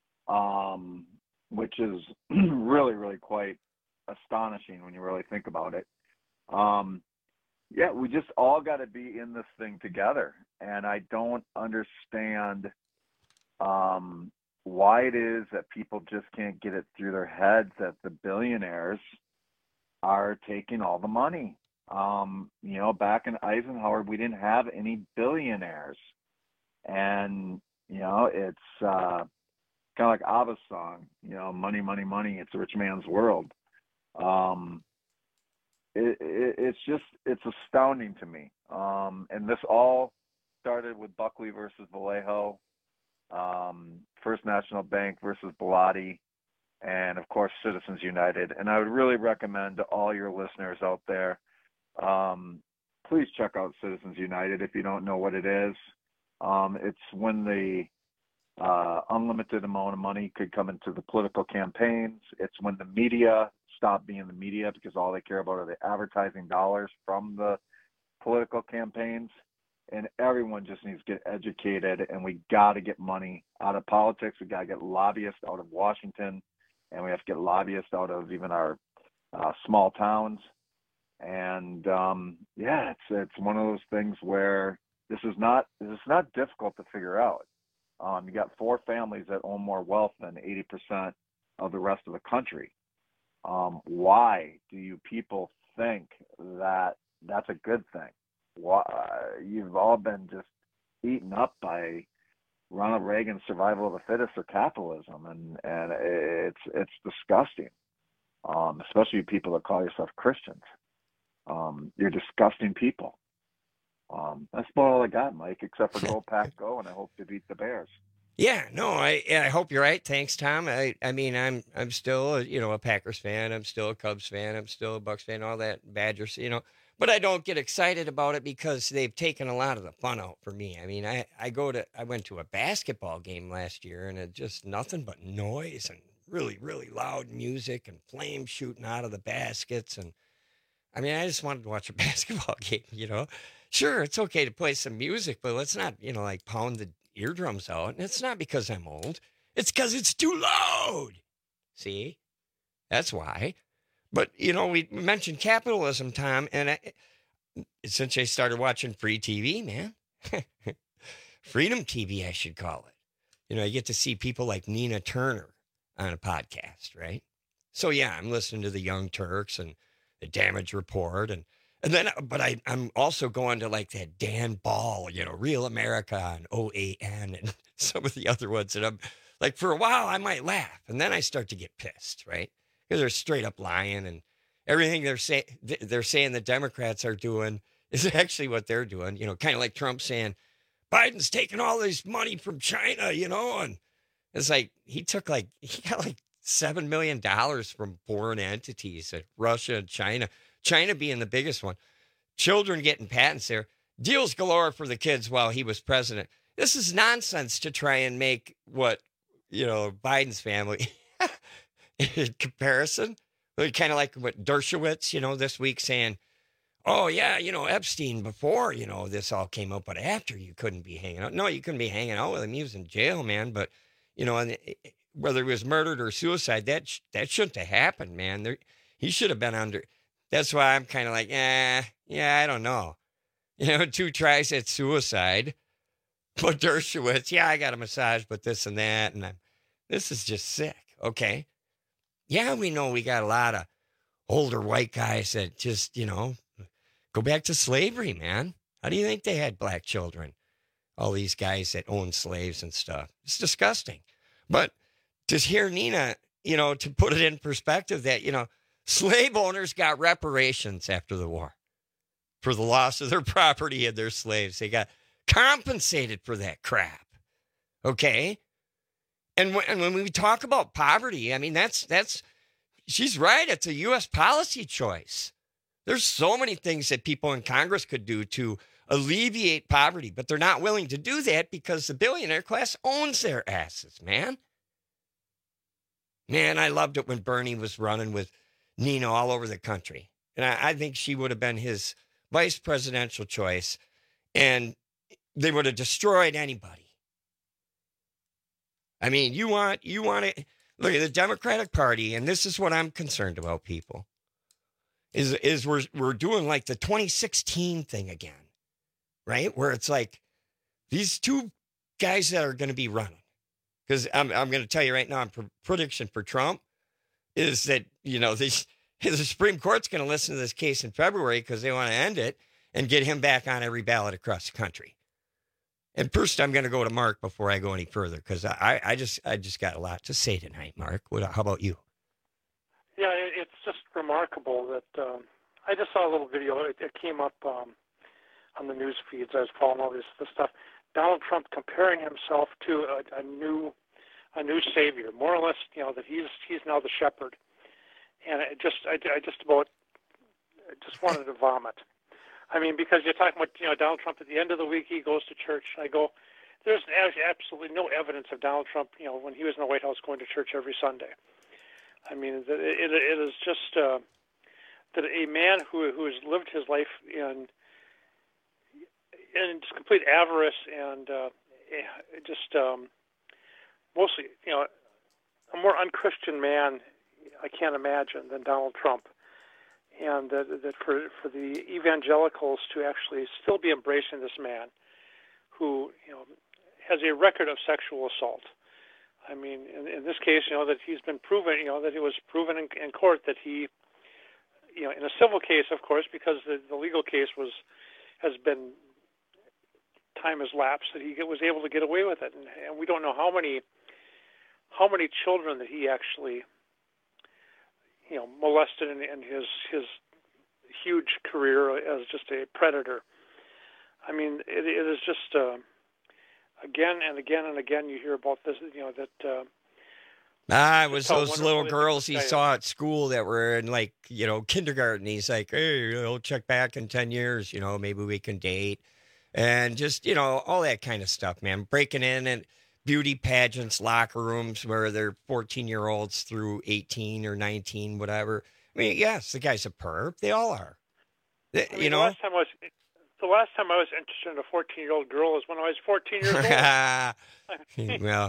um, which is really, really quite astonishing when you really think about it. Um, Yeah, we just all got to be in this thing together. And I don't understand um, why it is that people just can't get it through their heads that the billionaires are taking all the money. Um, you know, back in Eisenhower, we didn't have any billionaires. And, you know, it's uh, kind of like Abba's song, you know, money, money, money, it's a rich man's world. Um It, it, it's just, it's astounding to me. Um, and this all started with Buckley versus Vallejo, um, First National Bank versus Bilotti, and of course, Citizens United. And I would really recommend to all your listeners out there, um, please check out Citizens United if you don't know what it is. Um, it's when the uh, unlimited amount of money could come into the political campaigns. It's when the media stop being the media because all they care about are the advertising dollars from the political campaigns. And everyone just needs to get educated, and we got to get money out of politics. We got to get lobbyists out of Washington, and we have to get lobbyists out of even our uh, small towns. And um, yeah, it's it's one of those things where this is not this is not difficult to figure out. Um, you got four families that own more wealth than eighty percent of the rest of the country. Um, why do you people think that that's a good thing? Why, you've all been just eaten up by Ronald Reagan's survival of the fittest or capitalism, and, and it's it's disgusting, um, especially people that call yourself Christians. Um, you're disgusting people. Um, that's about all I got, Mike, except for go Pack Go, and I hope to beat the Bears. Yeah, no, I I hope you're right. Thanks, Tom. I, I mean, I'm I'm still a, you know a Packers fan. I'm still a Cubs fan. I'm still a Bucks fan. All that Badgers, you know. But I don't get excited about it because they've taken a lot of the fun out for me. I mean, I, I go to I went to a basketball game last year, and it just nothing but noise and really really loud music and flames shooting out of the baskets. And I mean, I just wanted to watch a basketball game. You know, sure, it's okay to play some music, but let's not you know like pound the eardrums out. And it's not because I'm old. It's because it's too loud. See? That's why. But, you know, we mentioned capitalism, Tom, and I, since I started watching free T V, man, Freedom T V, I should call it. You know, you get to see people like Nina Turner on a podcast, right? So, yeah, I'm listening to the Young Turks and the Damage Report. And, and then, but I, I'm also going to like that Dan Ball, you know, Real America and O A N and some of the other ones. And I'm like, for a while, I might laugh. And then I start to get pissed, right? Because they're straight up lying. And everything they're, say, they're saying the Democrats are doing is actually what they're doing. You know, kind of like Trump saying, Biden's taking all this money from China, you know, and it's like he took like, he got like seven million dollars from foreign entities, like Russia and China, China being the biggest one. Children getting patents there. Deals galore for the kids while he was president. This is nonsense to try and make what, you know, Biden's family in comparison. Kind of like what Dershowitz, you know, this week saying, oh, yeah, you know, Epstein before, you know, this all came up, but after you couldn't be hanging out. No, you couldn't be hanging out with him. He was in jail, man. But, you know, and whether he was murdered or suicide, that sh- that shouldn't have happened, man. There, he should have been under. That's why I'm kind of like, eh, yeah, I don't know. You know, two tries at suicide. But Dershowitz, yeah, I got a massage, but this and that. And I'm, this is just sick. Okay. Yeah, we know we got a lot of older white guys that just, you know, go back to slavery, man. How do you think they had black children? All these guys that owned slaves and stuff. It's disgusting. But to hear Nina, you know, to put it in perspective that, you know, slave owners got reparations after the war for the loss of their property and their slaves. They got compensated for that crap. Okay? And when, and when we talk about poverty, I mean, that's, that's, she's right. It's a U S policy choice. There's so many things that people in Congress could do to alleviate poverty, but they're not willing to do that because the billionaire class owns their asses, man. Man, I loved it when Bernie was running with Nina all over the country. And I, I think she would have been his vice presidential choice, and they would have destroyed anybody. I mean, you want, you want to, look at the Democratic Party, and this is what I'm concerned about, people, is, is we're, we're doing like the twenty sixteen thing again, right? Where it's like these two guys that are going to be running. Because I'm, I'm going to tell you right now, my pr- prediction for Trump is that, you know, this, the Supreme Court's going to listen to this case in February because they want to end it and get him back on every ballot across the country. And first, I'm going to go to Mark before I go any further because I, I just I just got a lot to say tonight, Mark. What, how about you? Yeah, it's just remarkable that um, I just saw a little video. It, it came up um, on the news feeds. I was following all this, this stuff. Donald Trump comparing himself to a, a new a new savior, more or less, you know, that he's he's now the shepherd. And it just I, I just about I just wanted to vomit. I mean, because you're talking about, you know, Donald Trump at the end of the week, he goes to church. I go, there's absolutely no evidence of Donald Trump, you know, when he was in the White House going to church every Sunday. I mean, it, it, it is just uh, that a man who who has lived his life in in just complete avarice and uh, just um, mostly, you know, a more unchristian man I can't imagine than Donald Trump. And that, that for for the evangelicals to actually still be embracing this man who, you know, has a record of sexual assault. I mean, in, in this case, you know, that he's been proven, you know, that it was proven in, in court that he, you know, in a civil case, of course, because the, the legal case was, has been, time has lapsed, that he was able to get away with it. And, and we don't know how many, how many children that he actually, you know, molested in, in his his huge career as just a predator. I mean, it, it is just uh, again and again and again you hear about this. You know that. Uh, ah, it was those little girls he saw at school that were in like you know kindergarten. He's like, hey, I'll check back in ten years. You know, maybe we can date, and just you know all that kind of stuff, man. Breaking in and. Beauty pageants, locker rooms where they're fourteen-year-olds through eighteen or nineteen, whatever. I mean, yes, the guy's a perp. They all are. They, I mean, you know. The last time I was, the last time I was interested in a fourteen-year-old girl is when I was fourteen years old. Well,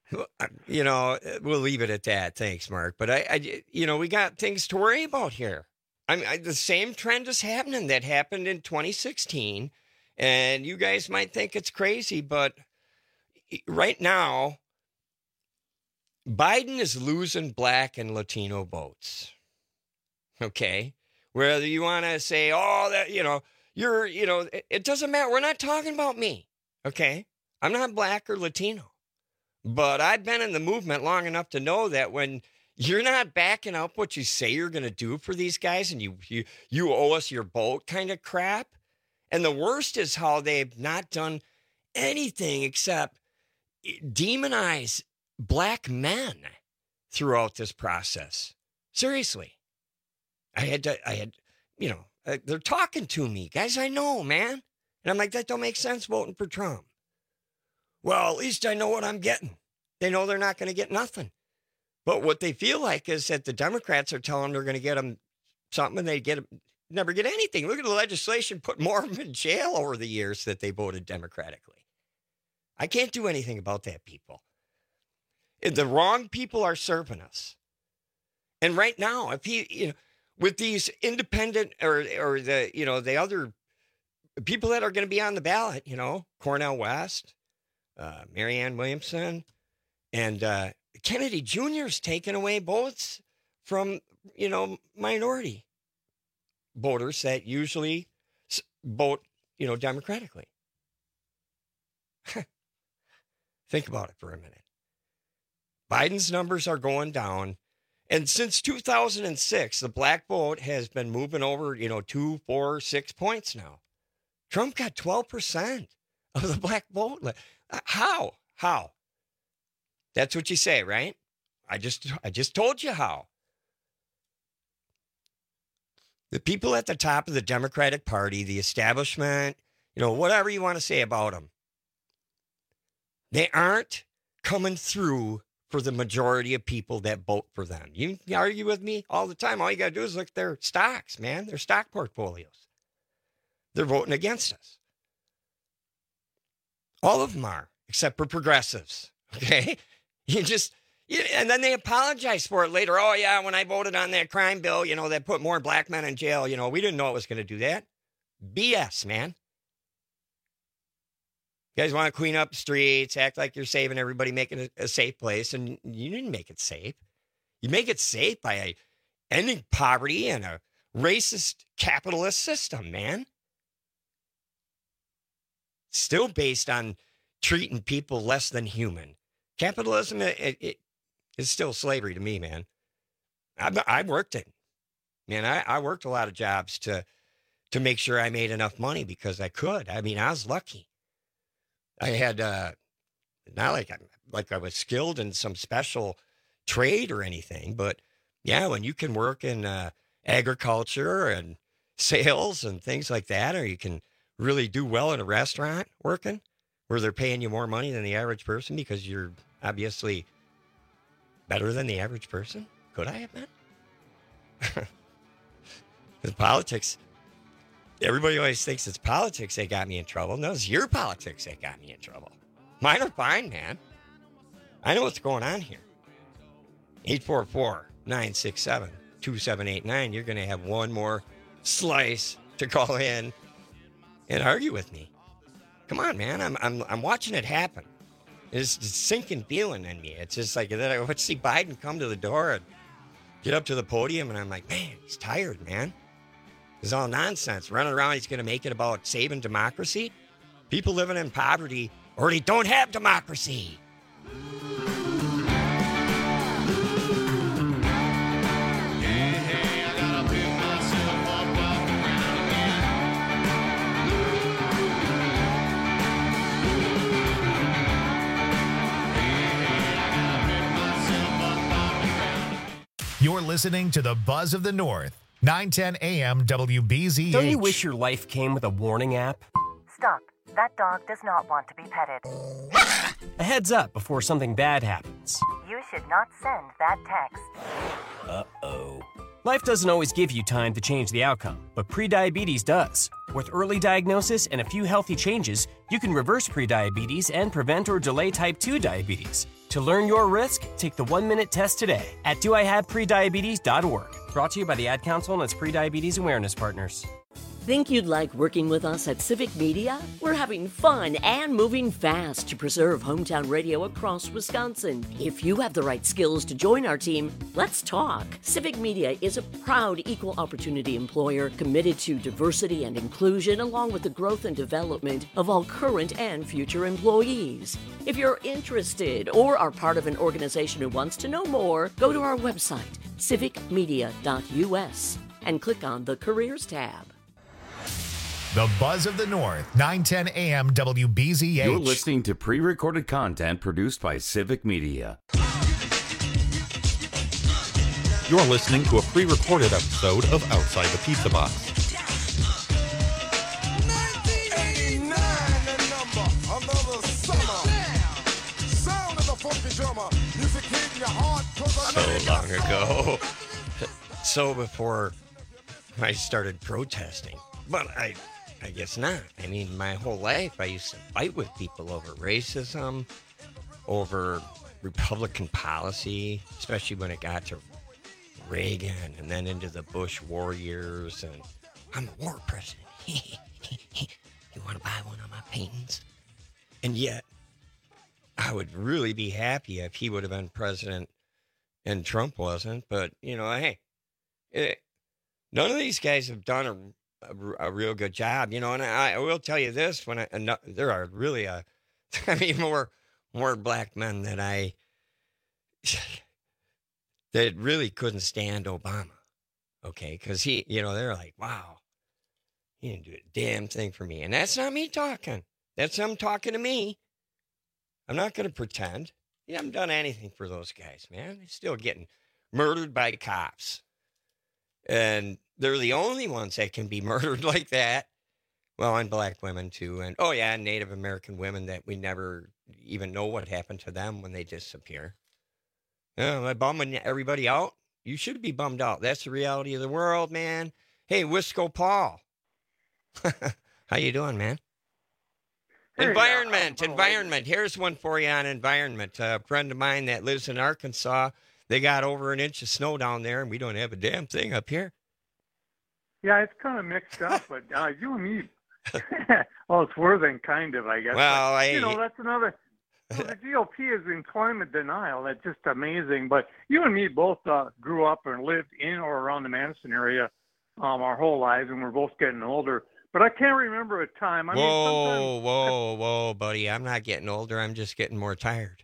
You know, we'll leave it at that. Thanks, Mark. But I, I you know, we got things to worry about here. I mean, I, the same trend is happening that happened in twenty sixteen. And you guys might think it's crazy, but right now, Biden is losing black and Latino votes. Okay? Whether you want to say, oh, that, you know, you're, you know, it, it doesn't matter. We're not talking about me. Okay? I'm not black or Latino. But I've been in the movement long enough to know that when you're not backing up what you say you're going to do for these guys and you, you, you owe us your vote kind of crap. And the worst is how they've not done anything except demonize black men throughout this process. Seriously. I had to, I had, you know, uh, they're talking to me. Guys, I know, man. And I'm like, that don't make sense voting for Trump. Well, at least I know what I'm getting. They know they're not going to get nothing. But what they feel like is that the Democrats are telling them they're going to get them something and they get them, never get anything. Look at the legislation, put more of them in jail over the years that they voted democratically. I can't do anything about that, people. The wrong people are serving us. And right now, if he, you know, with these independent or or the, you know, the other people that are going to be on the ballot, you know, Cornel West, uh, Marianne Williamson, and uh, Kennedy Junior's taken away votes from, you know, minority voters that usually vote, you know, democratically. Think about it for a minute. Biden's numbers are going down. And since two thousand six, the black vote has been moving over, you know, two, four, six points now. Trump got twelve percent of the black vote. How? How? That's what you say, right? I just, I just told you how. The people at the top of the Democratic Party, the establishment, you know, whatever you want to say about them, they aren't coming through for the majority of people that vote for them. You argue with me all the time. All you got to do is look at their stocks, man, their stock portfolios. They're voting against us. All of them are, except for progressives, okay? You just, you, and then they apologize for it later. Oh, yeah, when I voted on that crime bill, you know, that put more black men in jail, you know, we didn't know it was going to do that. B S, man. You guys want to clean up the streets, act like you're saving everybody, making it a safe place, and you didn't make it safe. You make it safe by ending poverty and a racist capitalist system, man. Still based on treating people less than human. Capitalism it, it, it is still slavery to me, man. I, I worked it. Man, I, I worked a lot of jobs to, to make sure I made enough money because I could. I mean, I was lucky. I had, uh, not like I, like I was skilled in some special trade or anything, but yeah, when you can work in uh, agriculture and sales and things like that, or you can really do well in a restaurant working where they're paying you more money than the average person because you're obviously better than the average person. Could I have been? Because politics, everybody always thinks it's politics that got me in trouble. No, it's your politics that got me in trouble. Mine are fine, man. I know what's going on here. eight four four, nine six seven, two seven eight nine. You're going to have one more slice to call in and argue with me. Come on, man. I'm I'm I'm watching it happen. It's a sinking feeling in me. It's just like then I would see Biden come to the door and get up to the podium, and I'm like, man, he's tired, man. It's all nonsense. Running around, he's going to make it about saving democracy. People living in poverty already don't have democracy. You're listening to the Buzz of the North, nine ten A M W B Z H. Don't you wish your life came with a warning app? Stop. That dog does not want to be petted. A heads up before something bad happens. You should not send that text. Uh-oh. Life doesn't always give you time to change the outcome, but prediabetes does. With early diagnosis and a few healthy changes, you can reverse prediabetes and prevent or delay type two diabetes. To learn your risk, take the one-minute test today at do I have prediabetes dot org. Brought to you by the Ad Council and its Prediabetes Awareness Partners. Think you'd like working with us at Civic Media? We're having fun and moving fast to preserve hometown radio across Wisconsin. If you have the right skills to join our team, let's talk. Civic Media is a proud equal opportunity employer committed to diversity and inclusion, along with the growth and development of all current and future employees. If you're interested or are part of an organization who wants to know more, go to our website, civic media dot u s, and click on the Careers tab. The Buzz of the North, nine ten A M W B Z H. You're listening to pre-recorded content produced by Civic Media. You're listening to a pre-recorded episode of Outside the Pizza Box. So long ago. So before I started protesting. But I... I guess not. I mean, my whole life I used to fight with people over racism, over Republican policy, especially when it got to Reagan and then into the Bush war years. And I'm a war president. You want to buy one of my paintings? And yet, I would really be happy if he would have been president and Trump wasn't. But, you know, hey, it, none of these guys have done a A, a real good job, you know, and I, I will tell you this: when I, uh, there are really, a, I mean, more more black men that I that really couldn't stand Obama, okay, because he, you know, they're like, wow, he didn't do a damn thing for me, and that's not me talking. That's them talking to me. I'm not going to pretend. Yeah, I haven't done anything for those guys, man. They're still getting murdered by cops, and they're the only ones that can be murdered like that. Well, and black women, too. And, oh, yeah, Native American women that we never even know what happened to them when they disappear. Yeah, am I bumming everybody out? You should be bummed out. That's the reality of the world, man. Hey, Wisco Paul. How you doing, man? Hey, environment, uh, environment. Here's one for you on environment. Uh, a friend of mine that lives in Arkansas, they got over an inch of snow down there, and we don't have a damn thing up here. Yeah, it's kind of mixed up, but uh, you and me, well, it's more than kind of, I guess. Well, but, I, you know, that's another. Well, the G O P is in climate denial. That's just amazing. But you and me both uh, grew up and lived in or around the Madison area um, our whole lives, and we're both getting older. But I can't remember a time. I whoa, mean, whoa, whoa, buddy! I'm not getting older. I'm just getting more tired.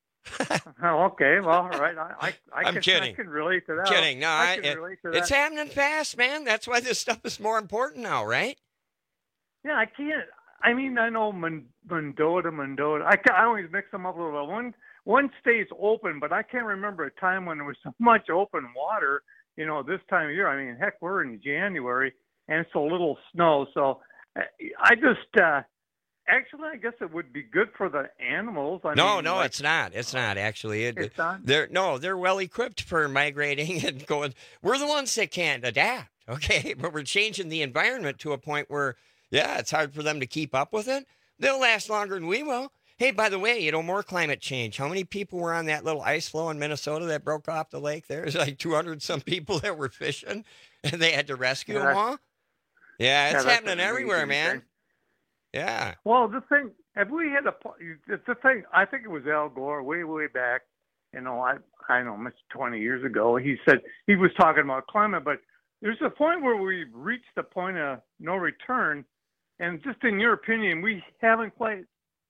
Oh, okay. Well, all right. I, I, I I'm can, kidding. I can relate to that. I'm kidding. No, I, I, can it, relate to it's that. happening fast, man. That's why this stuff is more important now, right? Yeah, I can't. I mean, I know Mendota, Mendota. I, I always mix them up a little bit. One, one state's open, but I can't remember a time when there was so much open water, you know, this time of year. I mean, heck, we're in January, and so little snow. So I just, uh, actually, I guess it would be good for the animals. I no, mean, no, like, it's not. It's not, actually. It, it's not? They're, no, they're well-equipped for migrating and going. We're the ones that can't adapt, okay? But we're changing the environment to a point where, yeah, it's hard for them to keep up with it. They'll last longer than we will. Hey, by the way, you know, more climate change. How many people were on that little ice floe in Minnesota that broke off the lake there? There's like two hundred some people that were fishing, and they had to rescue Yeah, them all. Yeah, it's yeah, happening everywhere, man. thing. Yeah. Well, the thing, have we had a, it's the thing, I think it was Al Gore way, way back, you know, I, I don't know, it's twenty years ago. He said, he was talking about climate, but there's a point where we've reached the point of no return. And just in your opinion, we haven't quite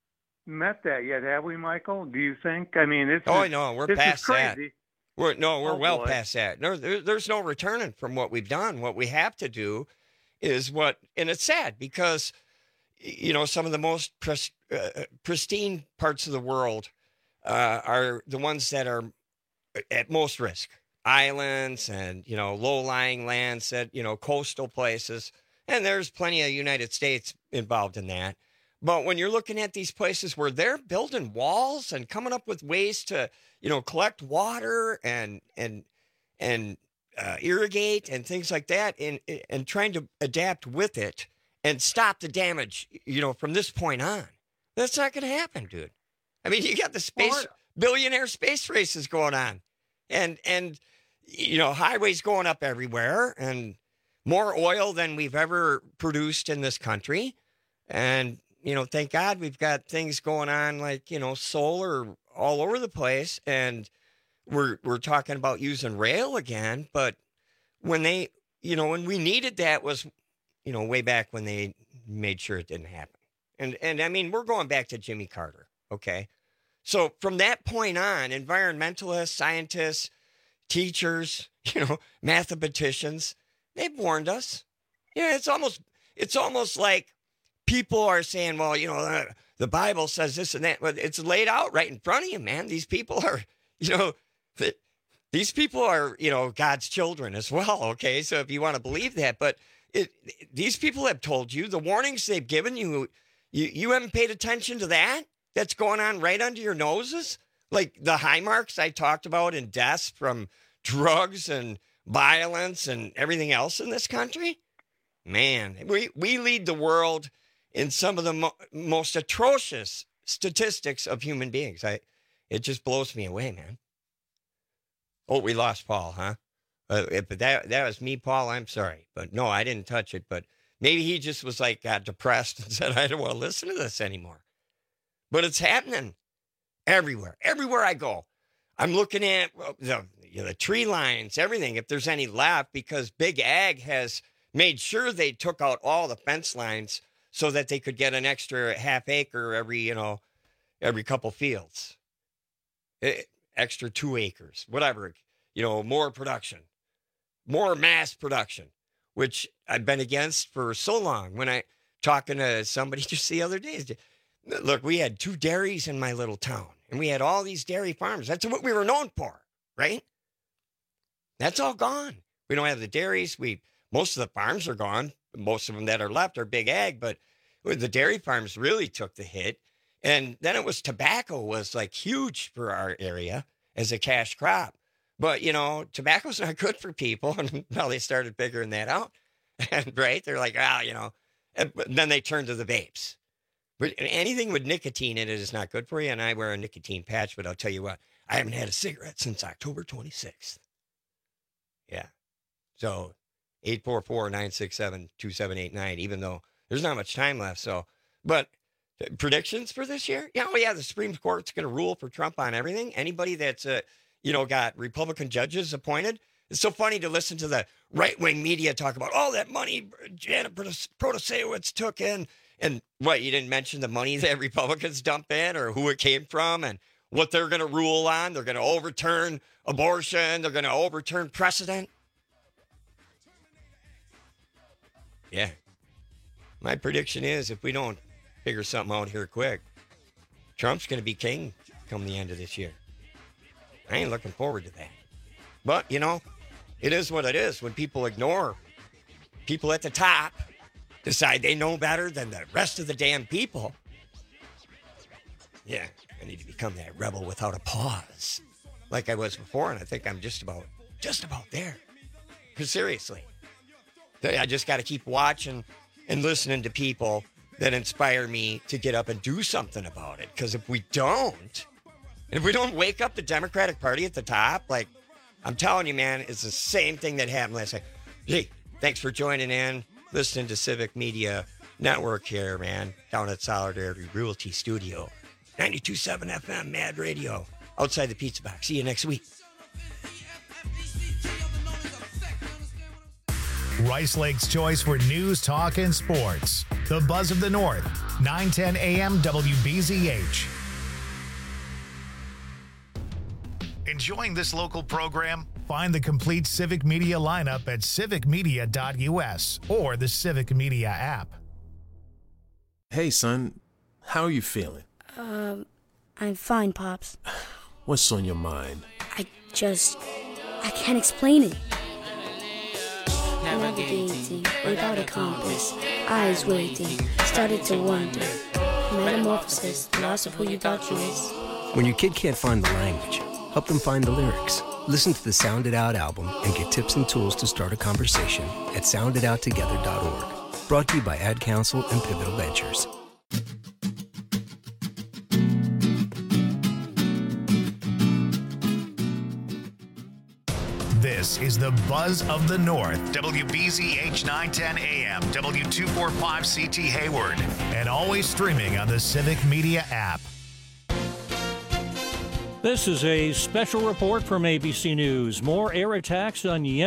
met that yet, have we, Michael? Do you think? I mean, it's Oh, no, we're this is past that. crazy. We're, no, we're Oh, well boy. past that. No, there, there's no returning from what we've done. What we have to do is what, and it's sad because, you know, some of the most pres, uh, pristine parts of the world uh, are the ones that are at most risk. Islands and, you know, low-lying lands, that, you know, coastal places. And there's plenty of United States involved in that. But when you're looking at these places where they're building walls and coming up with ways to, you know, collect water and and and uh, irrigate and things like that, and and trying to adapt with it and stop the damage, you know, from this point on, that's not going to happen, dude. I mean, you got the space Well, billionaire space races going on. And, and you know, highways going up everywhere and more oil than we've ever produced in this country. And, you know, thank God we've got things going on like, you know, solar all over the place. And we're we're talking about using rail again. But when they, you know, when we needed that was, you know, way back when they made sure it didn't happen. And, and I mean, we're going back to Jimmy Carter, okay? So from that point on, environmentalists, scientists, teachers, you know, mathematicians, they've warned us. Yeah, it's almost it's almost like people are saying, well, you know, uh, the Bible says this and that. But it's laid out right in front of you, man. These people are, you know, th- these people are, you know, God's children as well, okay? So if you want to believe that. But it, these people have told you, the warnings they've given you, you, you haven't paid attention to that? That's going on right under your noses? Like the high marks I talked about in deaths from drugs and violence and everything else in this country? Man, we, we lead the world in some of the mo- most atrocious statistics of human beings. I, it just blows me away, man. Oh, we lost Paul, huh? Uh, it, but that that was me, Paul. I'm sorry. But no, I didn't touch it. But maybe he just was like, got depressed and said, I don't want to listen to this anymore. But it's happening everywhere. Everywhere I go, I'm looking at the, you know, the tree lines, everything, if there's any left, because Big Ag has made sure they took out all the fence lines so that they could get an extra half acre every, you know, every couple fields. It, extra two acres, whatever, you know, more production, more mass production, which I've been against for so long. When I talking to somebody just the other day, look, we had two dairies in my little town, and we had all these dairy farms. That's what we were known for, right? That's all gone. We don't have the dairies. We most of the farms are gone. Most of them that are left are Big Ag, but the dairy farms really took the hit. And then it was tobacco was like huge for our area as a cash crop. But, you know, tobacco's not good for people. And now they started figuring that out. And right, they're like, ah, you know, and then they turned to the vapes. But anything with nicotine in it is not good for you. And I wear a nicotine patch, but I'll tell you what, I haven't had a cigarette since October twenty-sixth. Yeah. So eight four four, nine six seven, two seven eight nine, even though there's not much time left. So, but predictions for this year? Yeah, oh yeah, the Supreme Court's going to rule for Trump on everything. Anybody that's, uh, you know, got Republican judges appointed. It's so funny to listen to the right-wing media talk about all that money Janet Protasewicz took in. And what, you didn't mention the money that Republicans dump in or who it came from and what they're going to rule on. They're going to overturn abortion. They're going to overturn precedent. Yeah. My prediction is if we don't figure something out here quick, Trump's going to be king come the end of this year. I ain't looking forward to that. But, you know, it is what it is when people ignore people at the top, decide they know better than the rest of the damn people. Yeah, I need to become that rebel without a pause like I was before, and I think I'm just about, just about there. Because seriously, I just got to keep watching and listening to people that inspire me to get up and do something about it. Because if we don't, if we don't wake up the Democratic Party at the top, like, I'm telling you, man, it's the same thing that happened last night. Hey, thanks for joining in, listening to Civic Media Network here, man, down at Solidarity Realty Studio. ninety-two point seven F M, Mad Radio, outside the Pizza Box. See you next week. Rice Lake's choice for news, talk, and sports. The Buzz of the North, nine ten A M W B Z H. Enjoying this local program? Find the complete Civic Media lineup at civic media dot U S or the Civic Media app. Hey, son. How are you feeling? Um, I'm fine, Pops. What's on your mind? I just... I can't explain it. Navigating without a compass, eyes waiting, started to wonder. Metamorphosis, loss of who you thought you was. When your kid can't find the language, help them find the lyrics. Listen to the Sound It Out album and get tips and tools to start a conversation at sound it out together dot org. Brought to you by Ad Council and Pivotal Ventures. This is the Buzz of the North, W B Z H nine ten A M, W two forty-five C T Hayward, and always streaming on the Civic Media app. This is a special report from A B C News. More air attacks on Yemen.